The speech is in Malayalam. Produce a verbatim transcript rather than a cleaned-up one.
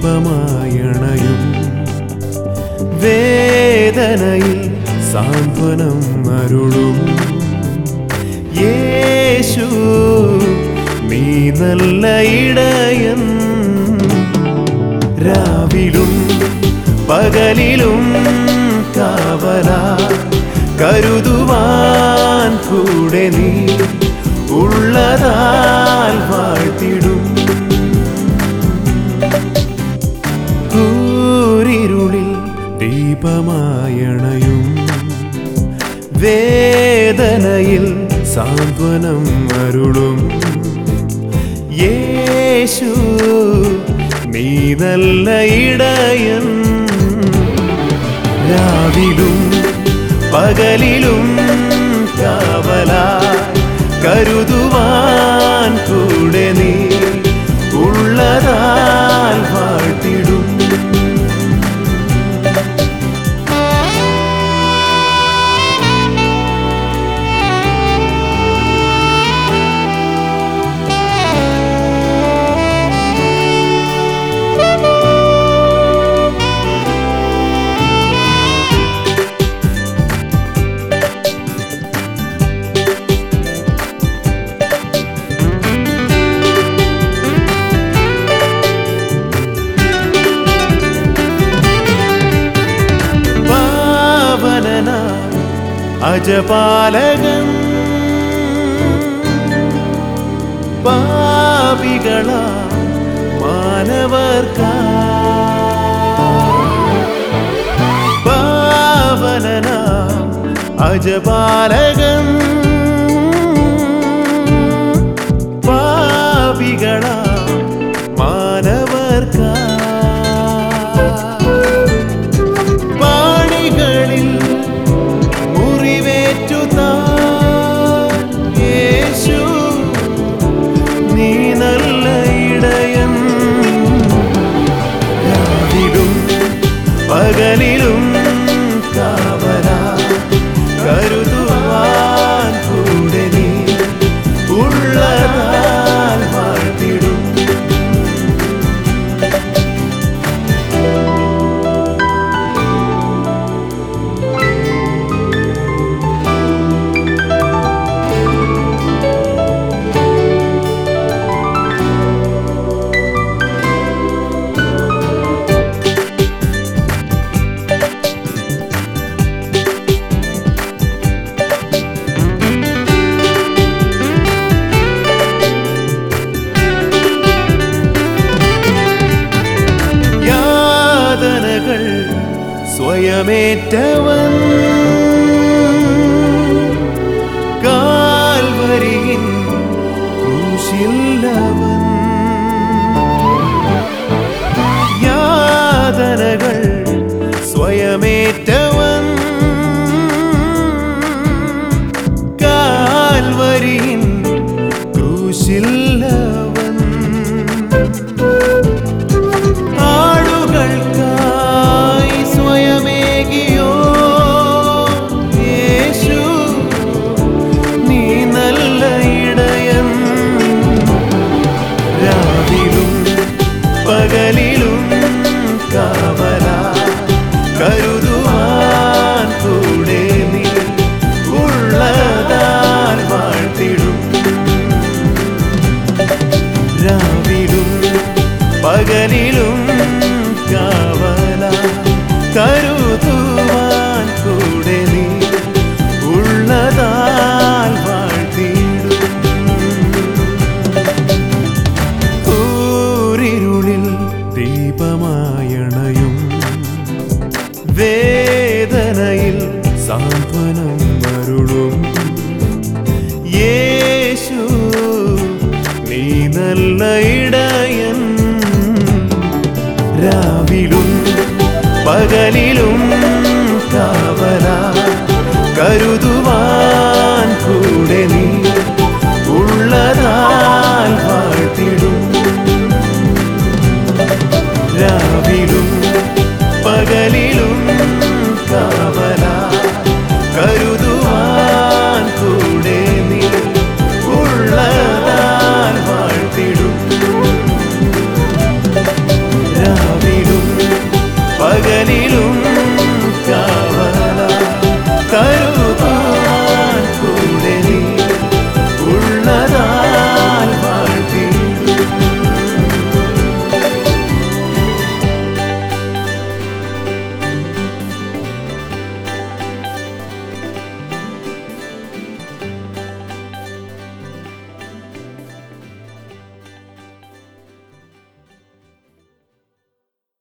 ദീപമായണയും വേദനയിൽ സാന്ത്വനം അരുളും യേശു നീ നല്ല ഇടയൻ രാവിലും പകലിലും കാവലായി കരുതുവാൻ കൂടെ നീ ഉള്ളതാൽ വാഴ്ത്തിടും കൂരിരുളിൽ ദീപമായണയും വേദനയിൽ സാന്ത്വനം അരുളും യേശു നീ നല്ല ഇടയൻ രാവിലും പകലിലും കാവലായി കരുതുവാൻ കൂടെ നീ ഉള്ളതാൽ വാഴ്ത്തിടും അജപാലകൻ പാപികളാ മാനവർക്കായി പാവനനാ അജപാലകൻ പാപികളാ മാനവർക്കായി പകലിലും കാവലായി കരുതുവാൻ കൂടെ നീ ഉള്ളതാൽ വാഴ്ത്തിടും സ്വയമേറ്റവൻ കാൽവരിയിൻ ക്രൂശിലവൻ യാതനകൾ സ്വയമേറ്റവൻ കാൽവരിയിൻ ക്രൂശിലവൻ ആടുകൾക്കായി സ്വയമേകിയോ യേശു നീ നല്ല ഇടയൻ രാവിലും പകലിലും കാവലായി കരുതുവാൻ കൂടെ നീ ഉള്ളതാൽ വാഴ്ത്തിടും രാവിലും പകലിലും കാവലായി കരുതുവാൻ കൂടെ നീ ഉള്ളതാൽ വാഴ്ത്തിടും കൂരിരുളിൽ ദീപമായണയും വേദനയിൽ സാന്ത്വനം അരുളും യേശു നീ നല്ല ഇടയൻ രാവിലും പകലിലും